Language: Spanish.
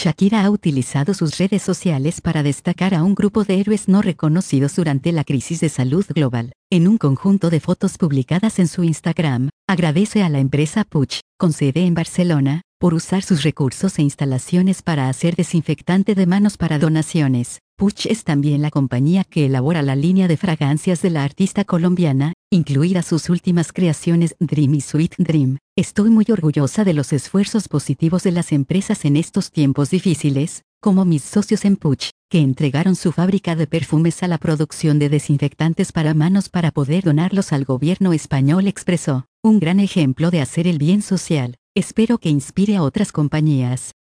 Shakira ha utilizado sus redes sociales para destacar a un grupo de héroes no reconocidos durante la crisis de salud global. En un conjunto de fotos publicadas en su Instagram, agradece a la empresa Puig, con sede en Barcelona, por usar sus recursos e instalaciones para hacer desinfectante de manos para donaciones. Puig es también la compañía que elabora la línea de fragancias de la artista colombiana, incluidas sus últimas creaciones Dream y Sweet Dream. Estoy muy orgullosa de los esfuerzos positivos de las empresas en estos tiempos difíciles, como mis socios en Puig, que entregaron su fábrica de perfumes a la producción de desinfectantes para manos para poder donarlos al gobierno español, expresó. Un gran ejemplo de hacer el bien social. Espero que inspire a otras compañías.